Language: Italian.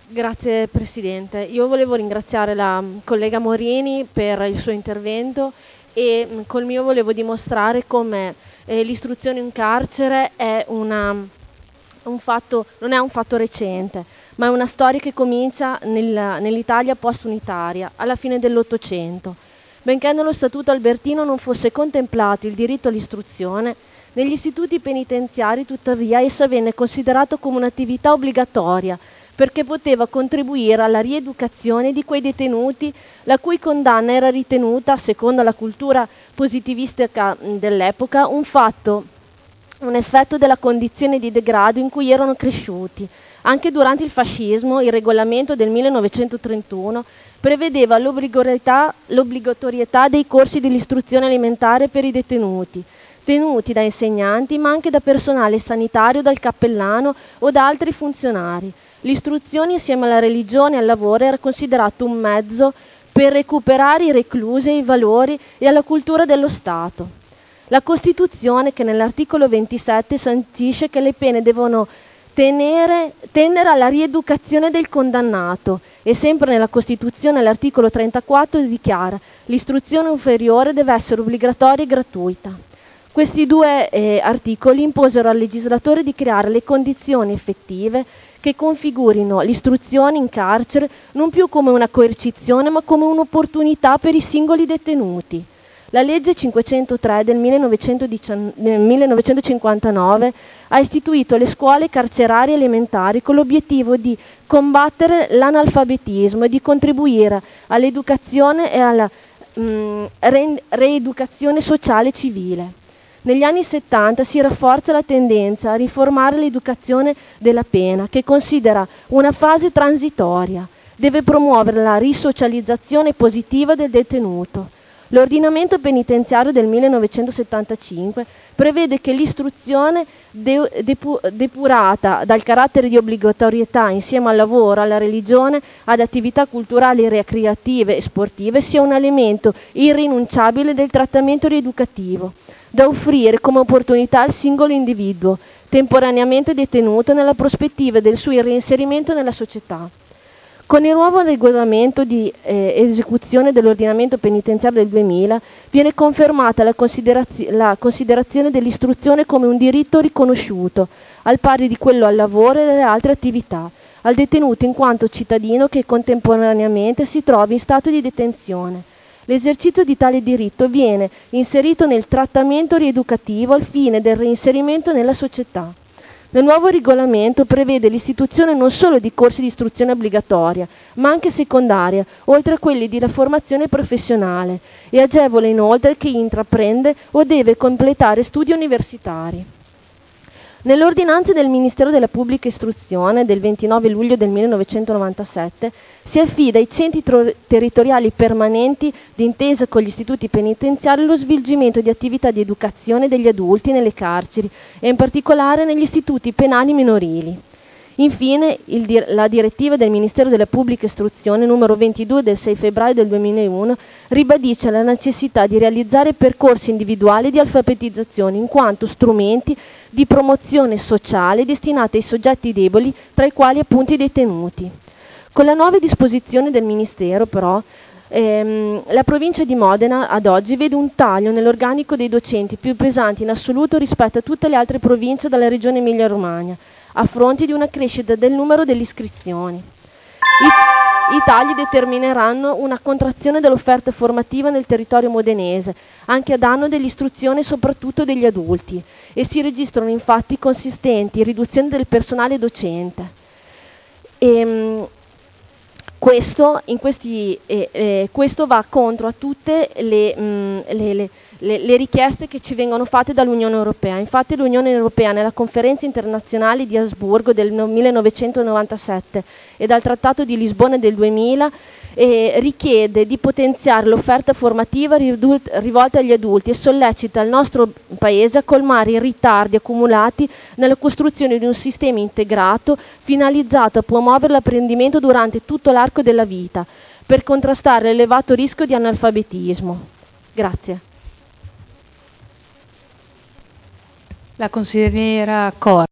Grazie Presidente. Io volevo ringraziare la collega Morini per il suo intervento e col mio volevo dimostrare come l'istruzione in carcere è non è un fatto recente, ma è una storia che comincia nell'Italia post-unitaria, alla fine dell'Ottocento. Benché nello Statuto albertino non fosse contemplato il diritto all'istruzione, negli istituti penitenziari tuttavia essa venne considerata come un'attività obbligatoria perché poteva contribuire alla rieducazione di quei detenuti la cui condanna era ritenuta, secondo la cultura positivistica dell'epoca, un effetto della condizione di degrado in cui erano cresciuti. Anche durante il fascismo, il regolamento del 1931 prevedeva l'obbligatorietà dei corsi dell'istruzione elementare per i detenuti, tenuti da insegnanti ma anche da personale sanitario, dal cappellano o da altri funzionari. L'istruzione insieme alla religione e al lavoro era considerato un mezzo per recuperare i reclusi ai valori e alla cultura dello Stato. La Costituzione, che nell'articolo 27 sancisce che le pene devono tendere alla rieducazione del condannato e sempre nella Costituzione all'articolo 34 dichiara l'istruzione inferiore deve essere obbligatoria e gratuita. Questi due articoli imposero al legislatore di creare le condizioni effettive che configurino l'istruzione in carcere non più come una coercizione ma come un'opportunità per i singoli detenuti. La legge 503 del 1959 ha istituito le scuole carcerarie elementari con l'obiettivo di combattere l'analfabetismo e di contribuire all'educazione e alla reeducazione sociale e civile. Negli anni 70 si rafforza la tendenza a riformare l'educazione della pena, che considera una fase transitoria, deve promuovere la risocializzazione positiva del detenuto. L'ordinamento penitenziario del 1975 prevede che l'istruzione depurata dal carattere di obbligatorietà insieme al lavoro, alla religione, ad attività culturali, ricreative e sportive sia un elemento irrinunciabile del trattamento rieducativo, da offrire come opportunità al singolo individuo, temporaneamente detenuto nella prospettiva del suo reinserimento nella società. Con il nuovo regolamento di esecuzione dell'ordinamento penitenziario del 2000 viene confermata la considerazione dell'istruzione come un diritto riconosciuto, al pari di quello al lavoro e alle altre attività, al detenuto in quanto cittadino che contemporaneamente si trovi in stato di detenzione. L'esercizio di tale diritto viene inserito nel trattamento rieducativo al fine del reinserimento nella società. Nel nuovo regolamento prevede l'istituzione non solo di corsi di istruzione obbligatoria, ma anche secondaria, oltre a quelli di formazione professionale, e agevola inoltre chi intraprende o deve completare studi universitari. Nell'ordinanza del Ministero della Pubblica Istruzione del 29 luglio del 1997 si affida ai centri territoriali permanenti d'intesa con gli istituti penitenziari lo svolgimento di attività di educazione degli adulti nelle carceri e in particolare negli istituti penali minorili. Infine, la direttiva del Ministero della Pubblica Istruzione numero 22 del 6 febbraio del 2001 ribadisce la necessità di realizzare percorsi individuali di alfabetizzazione in quanto strumenti di promozione sociale destinati ai soggetti deboli, tra i quali appunto i detenuti. Con la nuova disposizione del Ministero, però, la provincia di Modena ad oggi vede un taglio nell'organico dei docenti più pesante in assoluto rispetto a tutte le altre province della regione Emilia-Romagna, a fronte di una crescita del numero delle iscrizioni. I tagli determineranno una contrazione dell'offerta formativa nel territorio modenese, anche a danno dell'istruzione e soprattutto degli adulti, e si registrano infatti consistenti riduzioni del personale docente. Questo va contro a tutte le richieste che ci vengono fatte dall'Unione Europea. Infatti l'Unione Europea nella conferenza internazionale di Asburgo del 1997 e dal Trattato di Lisbona del 2000 richiede di potenziare l'offerta formativa rivolta agli adulti e sollecita il nostro Paese a colmare i ritardi accumulati nella costruzione di un sistema integrato finalizzato a promuovere l'apprendimento durante tutto l'arco della vita per contrastare l'elevato rischio di analfabetismo. Grazie. La consigliera Cor.